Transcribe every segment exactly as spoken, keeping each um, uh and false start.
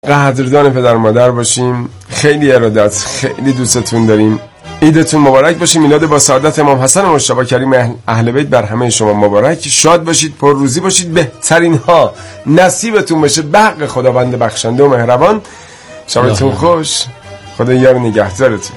قدردان پدر مادر باشیم. خیلی ارادت، خیلی دوستتون داریم. عیدتون مبارک باشه. میلاد با سعادت امام حسن مجتبی کریم اهل بیت بر همه شما مبارک. شاد باشید، پر روزی باشید، بهترین ها نصیبتون بشه به حق خداوند بخشنده و مهربان. شبتون خوش. خدا یار نگهدارتون.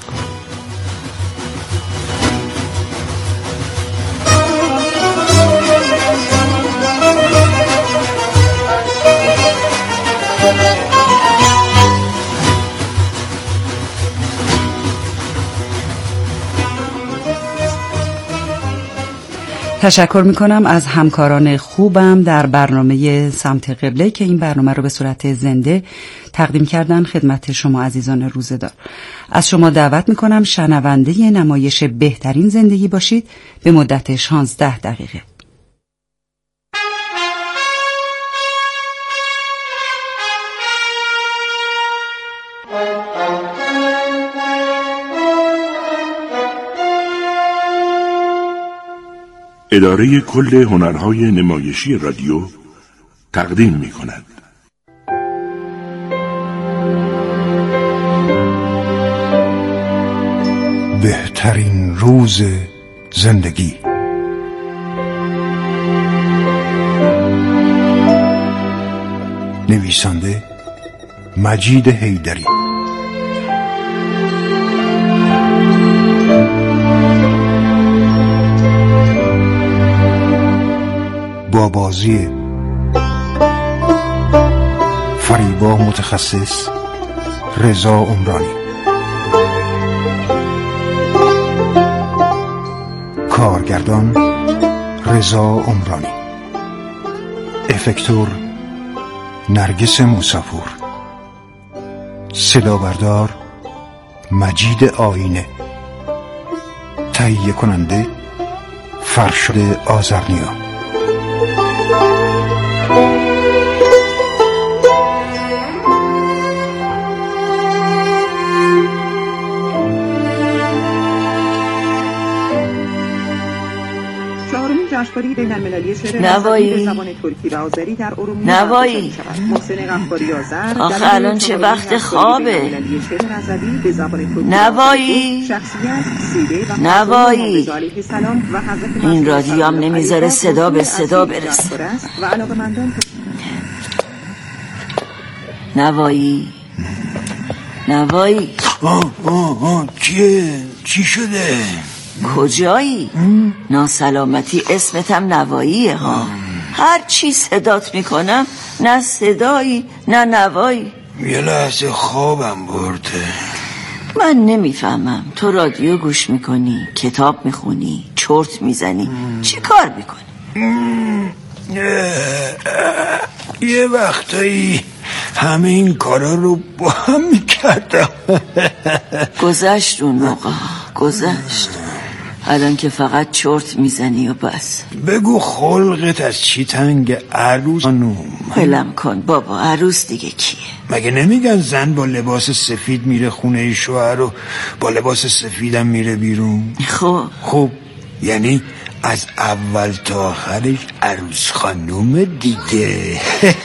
تشکر میکنم از همکاران خوبم در برنامه سمت قبله که این برنامه رو به صورت زنده تقدیم کردن خدمت شما عزیزان روزه‌دار. از شما دعوت میکنم شنونده نمایش بهترین زندگی باشید به مدت شانزده دقیقه. اداره کل هنرهای نمایشی رادیو تقدیم می کند. بهترین روز زندگی. نویسنده مجید حیدری. با بازی فریبا متخصص، رضا عمرانی، کارگردان رضا عمرانی، افکتور نرگس موساپور، صدا بردار مجید آینه، تهیه کننده فرشاد آذرنیا. جشنواره بین‌المللی شعر نوایی به زبان ترکی و آذری در ارومیه نوایی محسن غفاری آذر. آخه الان چه وقت خوابه؟ نوایی نوایی این رادیو هم نمیذاره صدا به صدا برسه. نوایی نوایی آه آه آه چیه؟ چی شده؟ کجایی؟ ناسلامتی اسمتم نواییه ها. هر چی صدات میکنم نه صدایی نه نوایی. یه لحظه خوابم برده. من نمیفهمم تو رادیو گوش میکنی، کتاب میخونی، چرت میزنی، چی کار میکنی؟ یه وقتایی همه این کارا رو با هم میکردم. گذشت اون موقع، گذشت. الان که فقط چرت میزنی و بس. بگو خلقت از چی تنگ عروس خانوم؟ ولم کن بابا، عروس دیگه کیه؟ مگه نمیگن زن با لباس سفید میره خونه شوهر و با لباس سفیدم میره بیرون؟ خب خب یعنی از اول تا آخرش عروس خانوم دیگه.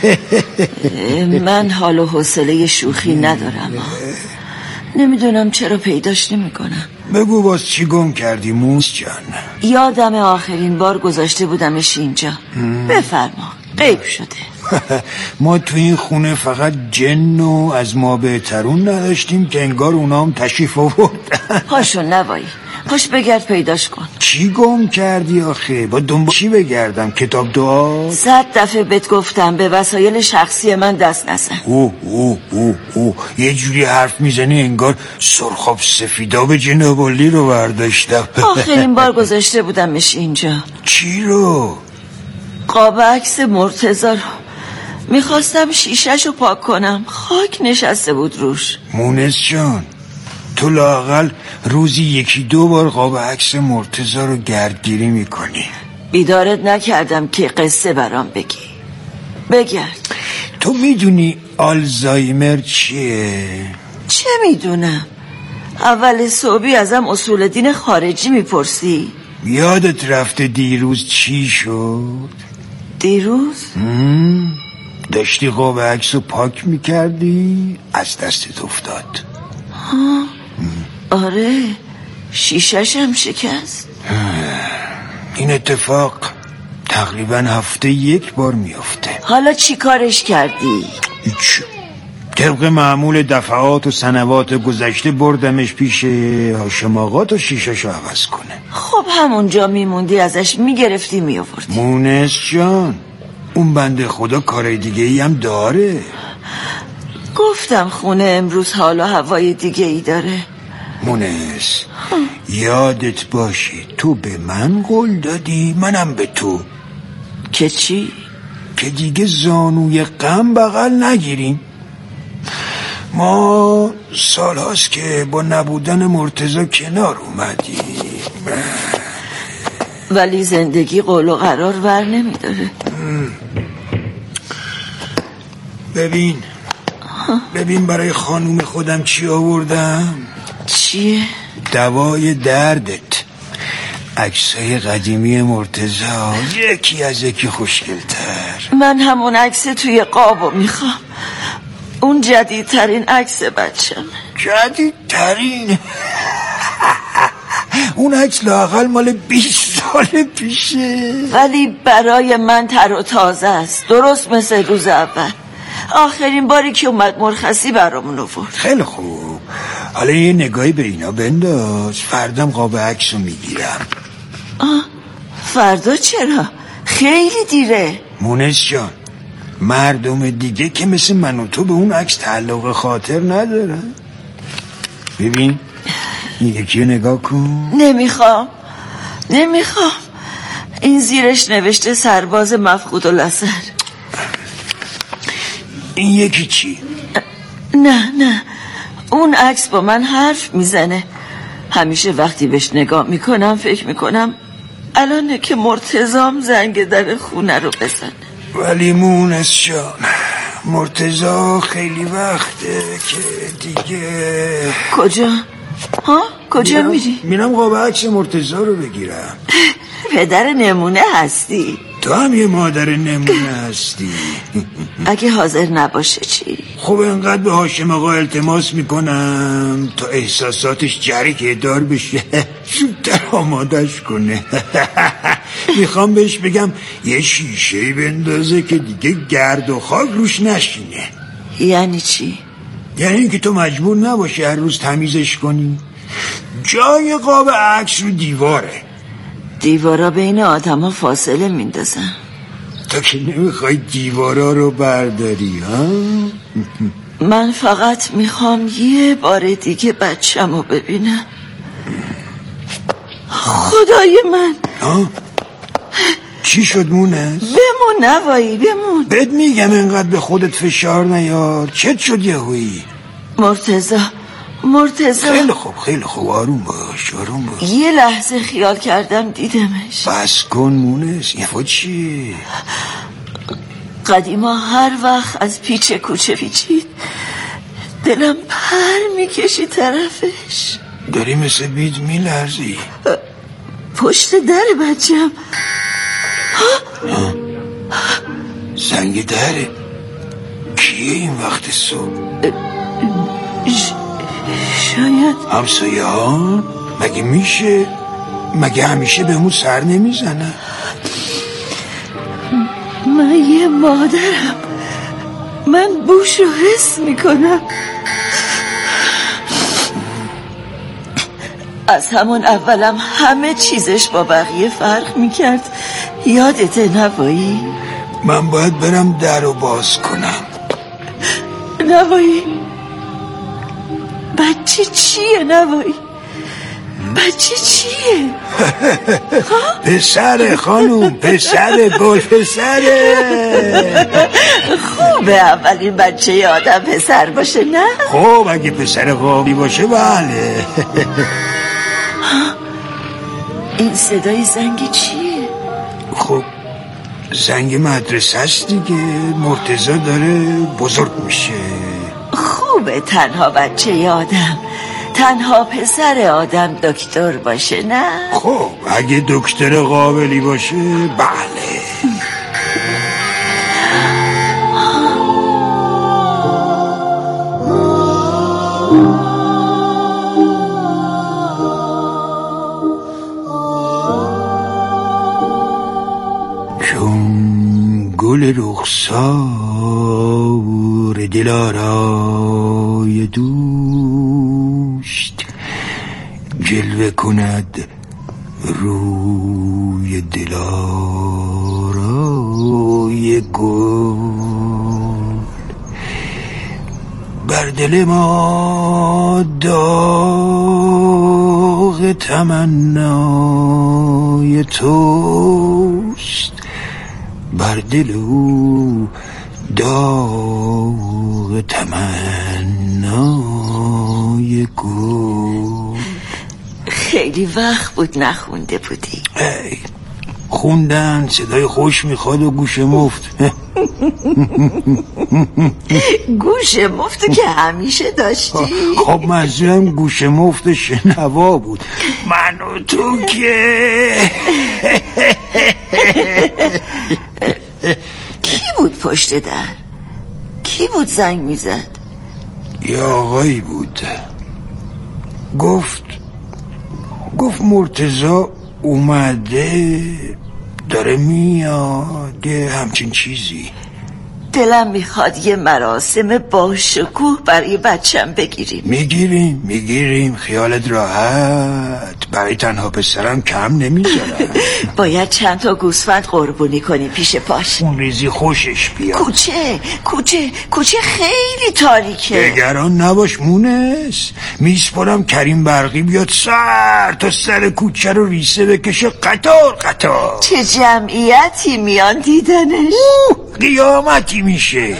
من حال و حوصله شوخی ندارم. نمیدونم چرا پیداش نمیکنم. بگو باز چی گم کردی موس جان؟ یادم آخرین بار گذاشته بودمش اینجا. بفرما، غیب شده. ما تو این خونه فقط جن و از ما بهترون نداشتیم که انگار اونا هم تشریف آوردن. پاشو نوایی، پاش بگرد پیداش کن. چی گم کردی آخه؟ با دنبال چی بگردم؟ کتاب دعا؟ صد دفعه بهت گفتم به وسایل شخصی من دست نزن. اوه اوه اوه اوه یه جوری حرف میزنی انگار سرخاب سفیداب جنابالی رو برداشتم. آخرین بار گذاشته بودمش اینجا. چی رو؟ قاب عکس مرتضی رو. میخواستم شیشه‌شو پاک کنم، خاک نشسته بود روش. مونس جان، تو لااقل روزی یکی دو بار قاب عکس مرتضی رو گردگیری میکنی. بیدارت نکردم که قصه برام بگی. بگرد. تو میدونی آلزایمر چیه؟ چه میدونم؟ اول صبحی ازم اصول دین خارجی میپرسی؟ یادت رفته دیروز چی شد؟ دیروز؟ داشتی قاب عکس رو پاک میکردی از دستت افتاد. ها آره شیشش هم شکست. این اتفاق تقریبا هفته یک بار میافته. حالا چی کارش کردی؟ هیچ. طبق معمول دفعات و سنوات گذشته بردمش پیش هاشم آقا تا شیشه‌شو عوض کنه. خب همونجا میموندی ازش میگرفتی میآوردی. مونس جان اون بنده خدا کار دیگه ای هم داره. گفتم خونه امروز حالا هوای دیگه ای داره. مونس یادت باشه تو به من قول دادی منم به تو که چی؟ که دیگه زانوی غم بغل نگیریم. ما سال هاست که با نبودن مرتضی کنار اومدیم ولی زندگی قول و قرار ور نمیداره. ببین ببین برای خانوم خودم چی آوردم. چیه؟ دوای دردت. عکسای قدیمی مرتضی یکی از یکی خوشگل‌تر. من همون عکس توی قابو میخوام. اون جدیدترین عکس بچم. جدیدترین؟ اون عکس لااقل مال بیست سال پیشه. ولی برای من تر و تازه است. درست مثل روز اول. آخرین باری که اومد مرخصی برامون آورد. خیلی خوب. حالا یه نگاهی به اینا بنداز. فردام قاب عکسو میگیرم. آه فردا چرا؟ خیلی دیره. مونس جان مردم دیگه که مثل من و تو به اون عکس تعلق خاطر ندارن. ببین این یکی نگاه کن. نمیخوام نمیخوام. این زیرش نوشته سرباز مفقود الاثر. این یکی چی؟ نه نه اون عکس با من حرف میزنه. همیشه وقتی بهش نگاه میکنم فکر میکنم الانه که مرتضام زنگ در خونه رو بزنه. ولی مونس جان مرتضی خیلی وقته که دیگه. کجا؟ ها؟ کجا میرم میری؟ میرم قاب عکس مرتضی رو بگیرم. پدر نمونه هستی. تو هم یه مادر نمونه هستی. اگه حاضر نباشه چی؟ خب انقدر به هاشم آقا التماس میکنم تا احساساتش جریکه دار بشه زودتر آمادش کنه. میخوام بهش بگم یه شیشه بندازه که دیگه گرد و خاک روش نشینه. یعنی چی؟ یعنی اینکه تو مجبور نباشی هر روز تمیزش کنی. جای قاب عکس رو دیواره. دیوارا بین آدم ها فاصله میندازن. تو که نمیخوای دیوارا رو برداری ها؟ من فقط میخوام یه بار دیگه بچم رو ببینم. خدای من ها؟ چی شد مونس؟ بمون نوایی بمون. بهت میگم انقدر به خودت فشار نیار. چت شد یهویی؟ مرتضی مرتضی خیلی خوب خیلی خوب آروم باش آروم باش. یه لحظه خیال کردم دیدمش. بس کن مونس. یه چی؟ قدیما هر وقت از پیچ کوچه پیچید دلم پر میکشی طرفش. داری مثل بید میلرزی. پشت در بچم. زنگ دره. کیه این وقت صبح؟ ش... شاید همسایه ها؟ مگه میشه؟ مگه همیشه به همون سر نمیزنه؟ من یه مادرم. من بوشو حس میکنم. از همون اولم همه چیزش با بقیه فرق میکرد. یادته نوایی؟ من باید برم در رو باز کنم. نوایی بچه چیه نوایی؟ بچه چیه؟ پسره خانوم پسره گل پسره. خوبه اولین بچه آدم پسر باشه نه؟ خب اگه پسر قابی باشه بله. این صدای زنگ چیه؟ خب زنگ مدرسه است دیگه. مرتضی داره بزرگ میشه. خوبه تنها بچه آدم تنها پسر آدم دکتر باشه نه؟ خب اگه دکتر قابلی باشه بله. دلارای دوست جلوه کند روی دلارای گل. بر دل ما داغ تمنای توست، بر دل او داغ تمنای گل. خیلی وقت بود نخونده بودی. ای خوندن صدای خوش میخواد و گوش مفت. گوش مفت که همیشه داشتی. خب منظورم گوش مفت شنوا بود. من و تو که کی بود پشت در؟ کی بود زنگ میزد؟ یه آقایی بود. گفت گفت مرتضی اومده داره میاد، یه همچین چیزی. دلم میخواد یه مراسم با شکوه برای بچم بگیریم. میگیریم میگیریم خیالت راحت، برای تنها پسرم کم نمیذارم. باید چند تا گوسفند قربونی کنی پیش پاش. اون ریزی خوشش بیاد. کوچه کوچه کوچه خیلی تاریکه. نگران نباش مونس، میسپرم کریم برقی بیاد سر تا سر کوچه رو ریسه بکشه قطار قطار. چه جمعیتی میان دیدنش. قیامتی میشه.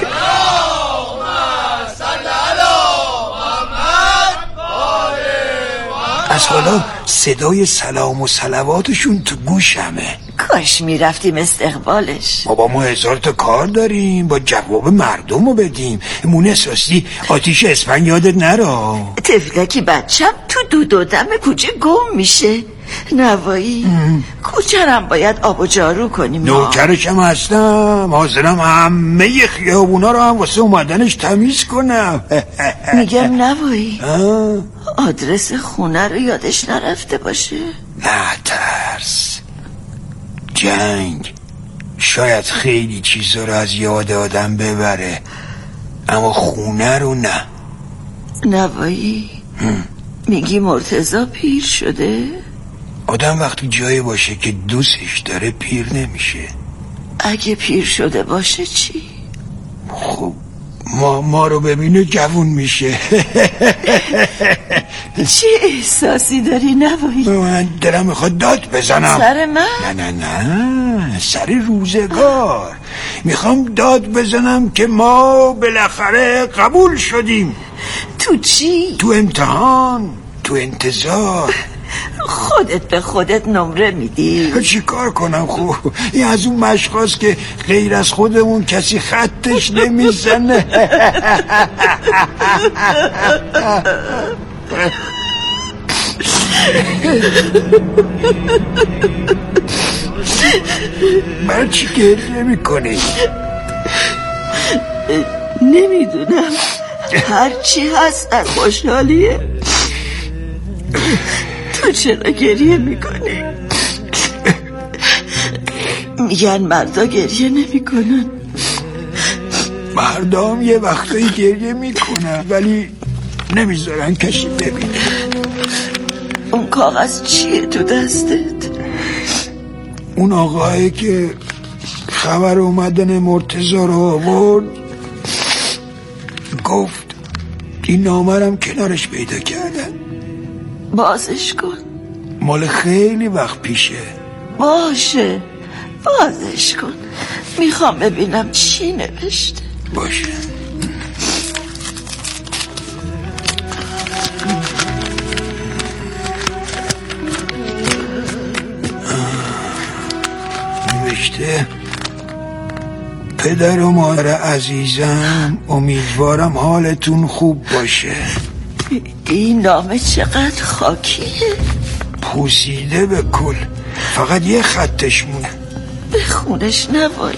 از حالا صدای سلام و صلواتشون تو گوشمه. کاش میرفتیم استقبالش. بابا ما هزار تا کار داریم، با جواب مردم رو بدیم. مونس راستی آتیش اسپن یادت نرا. تفلکی بچم تو دود و دم کوچه گم میشه. نوایی کوچرم باید آب و جارو کنیم. نوکرشم هستم، حاضرم همه خیابونا رو هم واسه اومدنش تمیز کنم. میگم نوایی آدرس خونه رو یادش نرفته باشه. نه ترس، جنگ شاید خیلی چیزا رو از یاد آدم ببره، اما خونه رو نه. نوایی میگی مرتضی پیر شده؟ آدم وقتی جایی باشه که دوستش داره پیر نمیشه. اگه پیر شده باشه چی؟ خب ما, ما رو ببینه جوون میشه. چه احساسی داری نوایی؟ من دلم میخواد داد بزنم. سر من؟ نه نه نه سر روزگار. میخوام داد بزنم که ما بالاخره قبول شدیم. تو چی؟ تو امتحان، تو انتظار. خودت به خودت نمره میدی؟ چی کار کنم؟ خوب این از اون مشقاست که غیر از خودمون کسی خطش نمیزنه. من چی گریه میکنی؟ نمیدونم، هرچی هست از خوشحالیه. تو چرا گریه میکنی؟ میگن مردا گریه نمیکنن. مردام یه وقتایی گریه میکنن ولی نمیذارن کسی ببینه. اون کاغذ چیه تو دستت؟ اون آقایی که خبر اومدن مرتضی رو آورد گفت این نامرم کنارش پیدا کردن. بازش کن. مال خیلی وقت پیشه. باشه بازش کن، میخوام ببینم چی نوشته. باشه. نوشته پدر و مادر عزیزم، امیدوارم حالتون خوب باشه. این نامه چقدر خاکیه. پوسیده به کل، فقط یه خطش مونه. به خونش نوایی.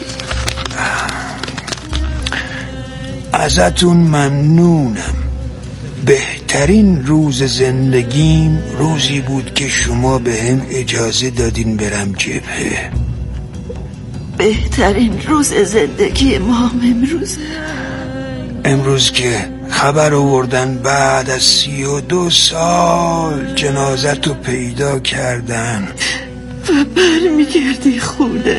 ازتون ممنونم. بهترین روز زندگیم روزی بود که شما به هم اجازه دادین برم جبهه. بهترین روز زندگی ما هم امروزه. امروز که خبر آوردن بعد از سی و دو سال جنازت رو پیدا کردن و برمیگردی خونه.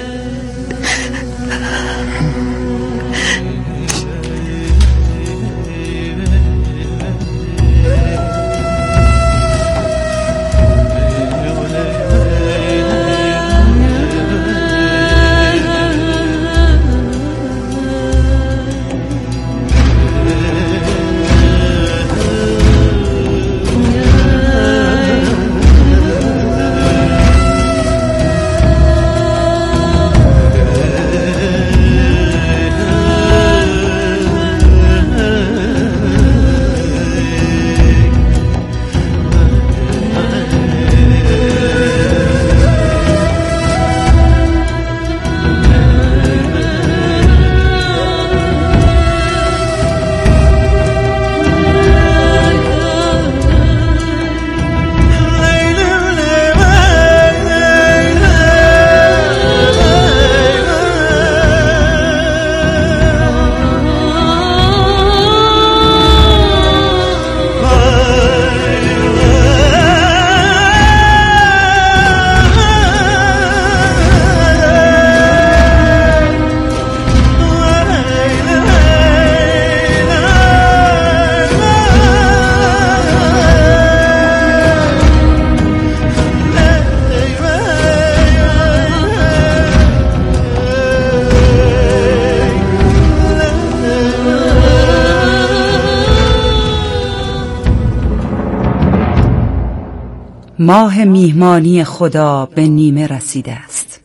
ماه میهمانی خدا به نیمه رسیده است.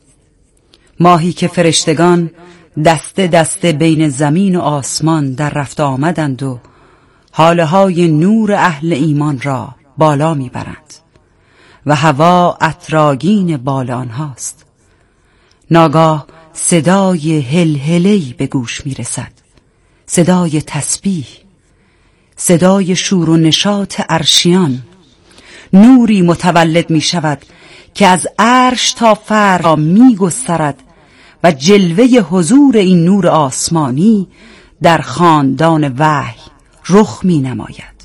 ماهی که فرشتگان دسته دسته بین زمین و آسمان در رفت آمدند و حاله های نور اهل ایمان را بالا میبرند و هوا عطرآگین بال آنهاست. ناگاه صدای هلهله‌ای به گوش میرسد، صدای تسبیح، صدای شور و نشاط عرشیان. نوری متولد می شود که از عرش تا فرش می گسترد و جلوه حضور این نور آسمانی در خاندان وحی رخ می نماید.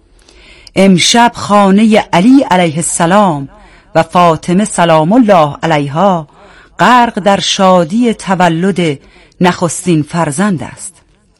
امشب خانه علی علیه السلام و فاطمه سلام الله علیها غرق در شادی تولد نخستین فرزند است.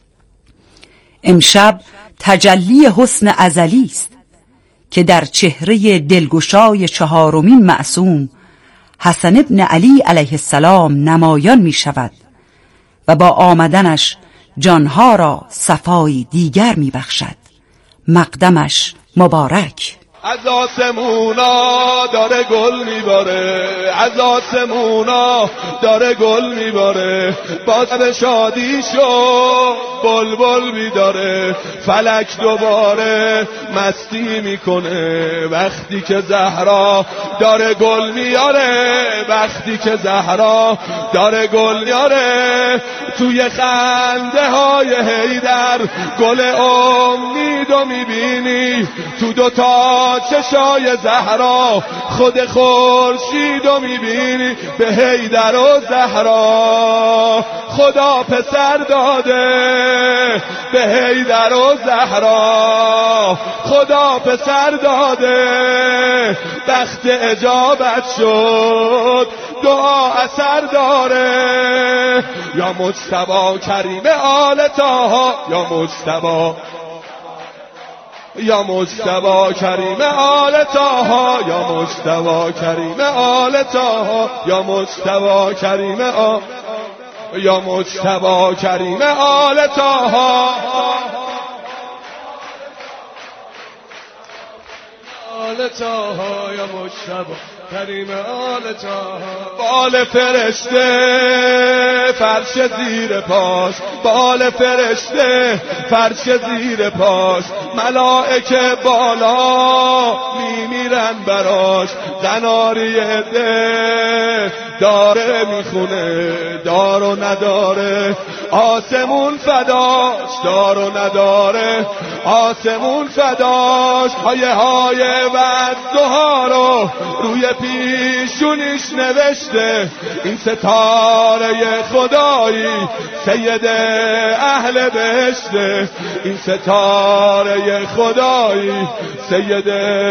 امشب تجلی حسن ازلی است که در چهره دلگشای چهارمین معصوم حسن ابن علی علیه السلام نمایان می شود و با آمدنش جانها را صفای دیگر می بخشد. مقدمش مبارک. از آسمونا داره گل میباره، از آسمونا داره گل میباره، باز به شادی شو بلبل بیداره، فلک دوباره مستی میکنه وقتی که زهرا داره گل میاره، وقتی که زهرا داره گل میاره. توی خنده های حیدر گل امیدو میبینی، تو دوتا چشای زهرا خود خورشیدو میبینی. به حیدر و زهرا خدا پسر داده، به حیدر و زهرا خدا پسر داده. بخت اجابت شد دعا اثر داره. یا مجتبی کریم آل طه، یا مجتبی یا مجتبی کریم آل طه، یا مجتبی کریم آل طه، یا مجتبی کریم آل یا مجتبی کریم آل طه. آل طه یا مجتبی کریم آل طه. بال فرشته فرش زیر پاش، بال فرشته فرش زیر پاش، ملائکه بالا میمیرن براش. قناری ده داره میخونه دار و نداره، آسمون فداش دار و نداره، آسمون فداش. های های وعدها رو روی پیشونیش نوشته، این ستاره خدایی سید اهل بهشته، این ستاره خدایی سید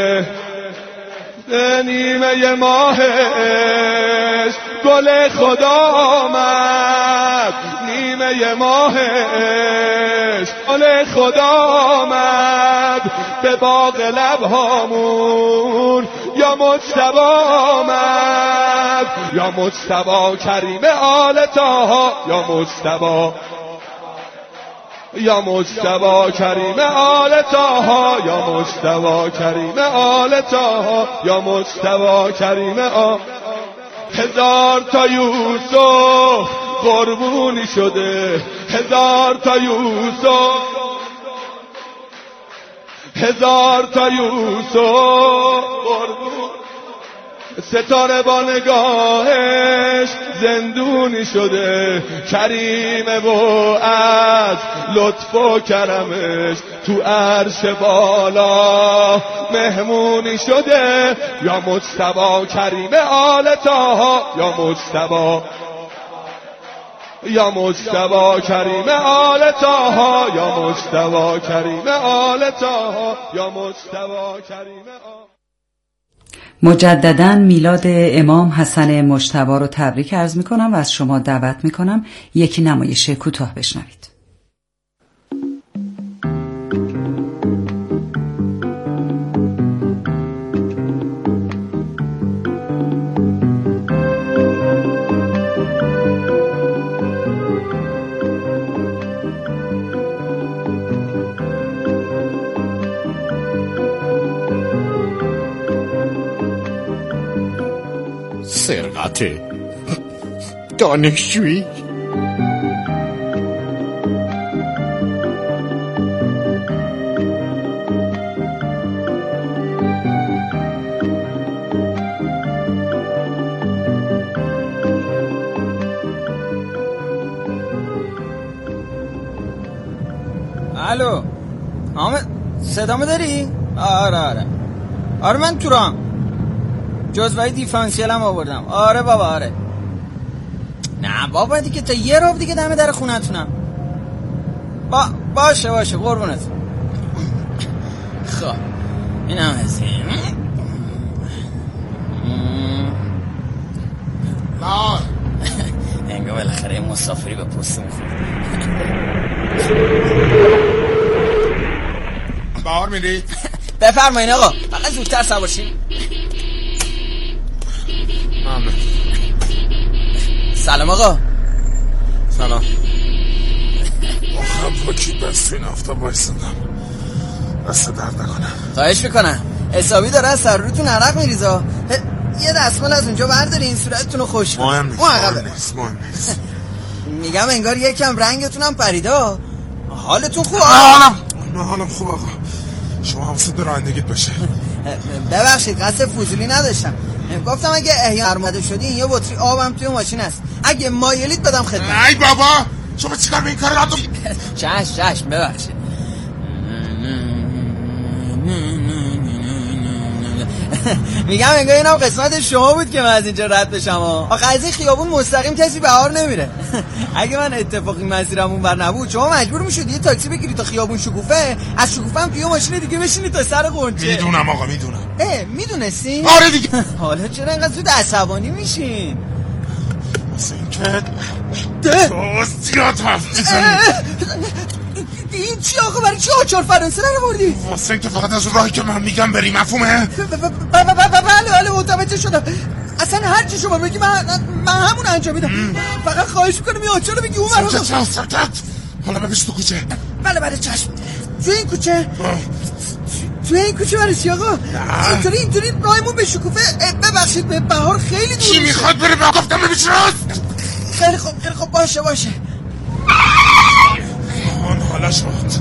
نیمه ماهش گل خدا آمد، نیمه ماهش گل خدا آمد، به باغ لبهامون یا مجتبی آمد، یا مجتبی کریم آل طه، یا مجتبی یا مجتبی کریم آل طه، یا مجتبی کریم آل طه، یا مجتبی کریم آل. هزار تا یوسف قربونی شده، هزار تا یوسف، هزار تا یوسف قربون، ستاره با نگاهش زندونی شده، کریمه و از لطف و کرمش تو عرش بالا مهمونی شده، یا مجتبی کریم آل طه، یا مجتبی یا مجتبی کریم آل طه، یا مجتبی کریم آل طه، یا مجتبی کریم آل. مجدداً میلاد امام حسن مجتبی رو تبریک عرض می کنم و از شما دعوت می کنم یکی نمایش کوتاه بشنوید. سرقت دانشجویی. الو حامد، صدامو داری؟ آره آره آره من تو رام جزوهی دیفرانسیل هم آوردم. آره بابا آره. نه بابا دیگه تا یه روب دیگه دم در خونتونم. با باشه باشه قربونت. خب اینم هستی. نه انگار بالاخره مسافری به پستم بهار میری؟ بفرمایین آقا، فقط زودتر سوار شید. ممنون. سلام آقا. سلام. آخم با کی بست این هفته بایستندم، دست درد نکنم. خواهش میکنم. حسابی داره از سر روتون عرق میریزا. یه دستمال از اونجا بردارین صورتتون رو خوش کنید. مهم نیست مهم نیست مهم نیست. میگم انگار یکم رنگتونم پریده. حالتون خوبه؟ حالم نه حالم خوب آقا. شما حواست به رانندگیت باشه. ببخشید قصد فضولی نداشتم. گفتم اگه احیا ارمده شدین یه بطری آبم توی ماشین هست، اگه مایلید بدم خدمت. ای بابا شما چیکار به این کار رفتم؟ چش چش ببخشید. میگم انگار اینم قسمت شما بود که من از اینجا رد بشم. آخه از این خیابون مستقیم کسی بهار نمیره. اگه من اتفاقی مسیرم اون بر نبود شما مجبور میشید یه تاکسی بگیرید تا خیابون شکوفه، از شکوفه هم توی ماشین دیگه بشینید تا سر قنچه. میدونم آقا میدونم. اه میدونستی؟ آره دیگه. حالا چرا اینقدر زود عصبانی میشین؟ واسه اینکه تو زیاد حرف میزنی. این چی آقا؟ برای چی آچار فرانسه نروردی؟ واسه اینکه فقط از راهی که من میگم بری، مفهومه؟ بله بله متوجه شدم. اصلا هر چی شما بگی من من همون انجام میدم. فقط خواهش میکنم این آچار رو بگی اون برا. سکت سکت. حالا ببیش تو کوچه. بله بله چشم. تو این کوچه؟ تو این کوچه برای چی آقا؟ اینطوری اینطوری راهمون به شکوفه. ببخشید به بهار خیلی دور. کی میخواد بره؟ به گفتم ببیش راست. خیلی خوب خیلی خوب باشه باشه. آن حالش بود.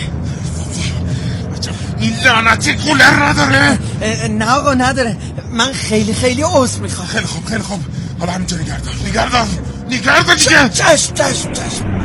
این لعنتی کولر نداره؟ نه آقا نداره. من خیلی خیلی عذر میخوام. خیلی خوب خیلی خوب حالا همینجا نگردان نگردان نگردان دیگه. چشم چشم چشم.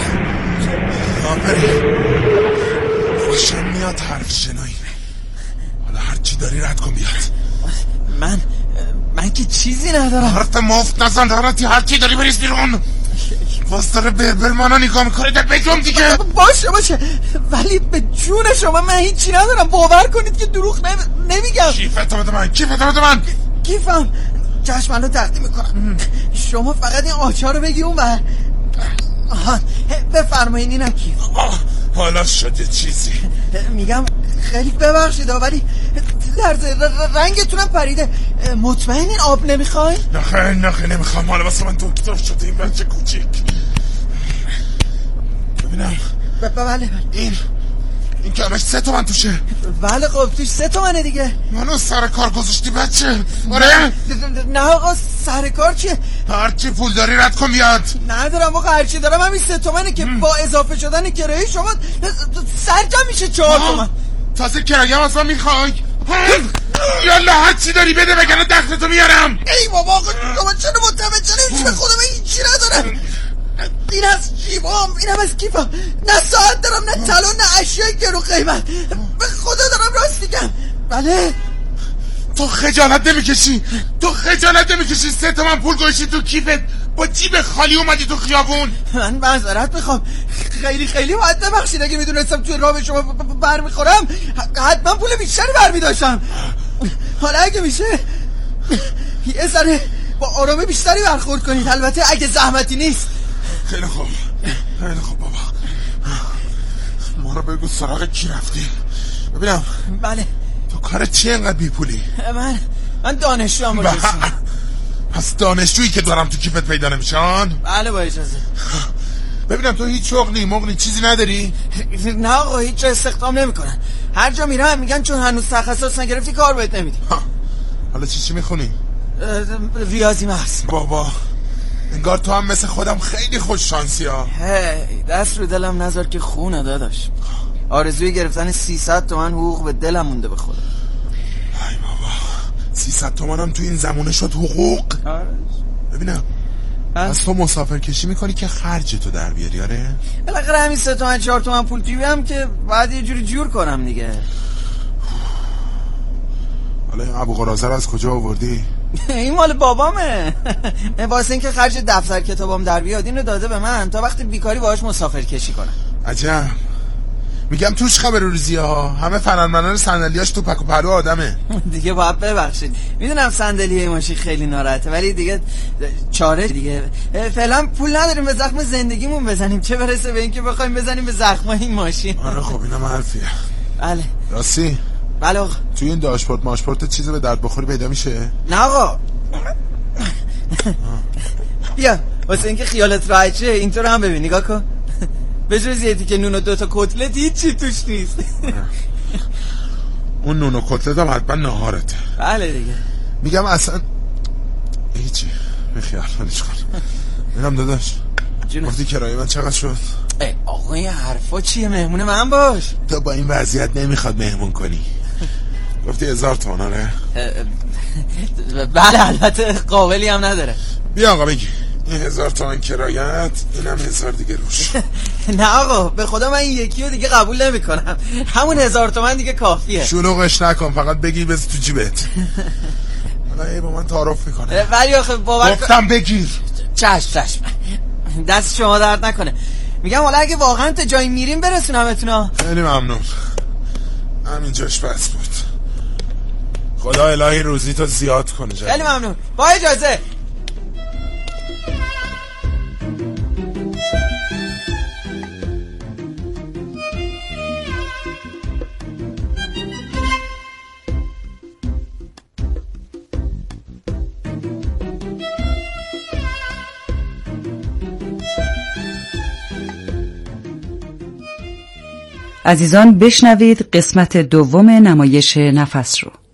آبری خوشم میاد حرف شنایی. حالا هرچی داری رد کن بیاد. من من که چیزی ندارم. حرف مفت نزن دارتی، هرچی داری بریز بیرون. باز داره بربرمانا نگاه میکنه در بگم دیگه. باشه باشه ولی به جون شما من هیچی ندارم، باور کنید که دروغ نمیگم. کیفتو بده من، کیفتو بده من. کیفم چشم منو تقدیم میکنم. شما فقط این آچار رو بگی اون بر. آها بفرمایین اینم کیف. حالا شده چیزی. میگم خیلی ببخشید ولی در رنگتونم پریده. مطمئن این آب نمیخوای؟ نخیر نخیر نمیخوام. حالا واسه من دکتر شده این بچه کوچیک. ببینم بله بله این این که همش سه تومن توشه. بله خب توش سه تومنه دیگه. منو سر کار گذاشتی بچه؟ آره؟ نه آقا سر کار چیه؟ هرچی پول داری رد کن بیاد. ندارم آقا هرچی دارم همین سه تومنه که با اضافه شدن کرایه شما سرجم میشه چهار تومن. تازه کرایه هم اصلا میخوای؟ یالا هرچی داری بده بگنه دختتو میارم. ای بابا آقا شما چرا متوجه نمیشی؟ به خودم هیچی ندارم. این از جیبام، این هم از کیفم. نه ساعت دارم نه طلا نه اشیاء گرو قیمت. به خدا دارم راست میگم. بله تو خجالت نمیکشی؟ تو خجالت نمیکشی سه تومن پول گوشی تو کیفت با جیب خالی اومدی تو خیابون؟ من معذرت میخوام، خیلی خیلی باید ببخشید. اگه میدونستم توی راه به شما بر میخورم حتما پول بیشتری بر میداشتم. حالا اگه میشه یه ذره با آرامه بیشتری برخورد کنید، البته اگه زحمتی نیست. خیلی خوب خیلی خوب بابا. ما رو بگو سراغ کی رفتی؟ ببینم. بله تو کار چی اینقدر بی پولی؟ من من دانشجو ام. پس دانشجویی که دارم تو کیفت پیدا نمیشن؟ بله با اجازه. ببینم تو هیچ شغلی مغلی چیزی نداری؟ نه آقا هیچ استخدام نمیکنن. هر جا میرم میگن چون هنوز تخصص نگرفتی کار بهت نمیدیم. حالا چی چی میخونی؟ ریاضی محض. بابا انگار تو هم مثل خودم خیلی خوش شانسی ها. هی دست رو دلم نذار که خونه داداش. آرزوی گرفتن سیصد تومن حقوق به دلم مونده به خدا. ای بابا سیصد تومن هم تو این زمونه شد حقوق. آره. ببینم از تو مسافر کشی میکنی که خرج تو در بیاری. آره بالاخره همین سه تومن چهار تومن پول جیبی هم که باید یه جوری جور کنم دیگه. حالا این ابو قرازه رو از کجا آوردی؟ این مال بابامه. واسه اینکه خرج دفتر کتابام در بیاد اینو داده به من تا وقتی بیکاری باهاش مسافر کشی کنم. عجب. میگم توش خبر روزی ها همه فنرمنان صندلیاش تو پک و پرو آدمه. دیگه باید ببخشید میدونم صندلی ماشین خیلی ناراحته ولی دیگه چاره دیگه. فعلا پول نداریم به زخم زندگیمون بزنیم، چه برسه به اینکه بخوایم بزنیم به زخم این ماشین. آره خب اینم حرفیه. بله راستی بله آقا توی این داشبورد ماشپورت چیزی به درد بخوری پیدا میشه؟ نه آقا. بیا واسه اینکه خیالت راحت شه اینطور هم ببین نگاه کن. به جز یه تیکه نون و دوتا کتلت هیچی توش نیست. اون نون و کتلت هم حتما نهارته. بله دیگه. میگم اصلا هیچی میخیال منش کن. اینم داداش گفتی کرایه من چقدر شد؟ ای آقا این حرفا چیه؟ مهمون من باش. تو با این وضعیت نمیخواد مهمون کنی. گفتی هزار تومن. آره بله البته قابلی هم نداره. بیا آقا بگی این هزار تومن کرایت، اینم هزار دیگه روش. نه آقا به خدا من این یکی رو دیگه قبول نمی کنم. همون هزار تومن دیگه کافیه. شلوغش نکن فقط بگی بذار تو جیبت. حالا ای با من تعارف میکنه ولی آخه باور گفتم بگیر. چشم چشم دست شما درد نکنه. میگم حالا اگه واقعا تا جایی میریم برسونمتون. خیلی ممنون. همین جاش بس بود. خدا الهی روزی تو زیاد کنه. خیلی ممنون. با اجازه. عزیزان بشنوید قسمت دوم نمایش نفس رو.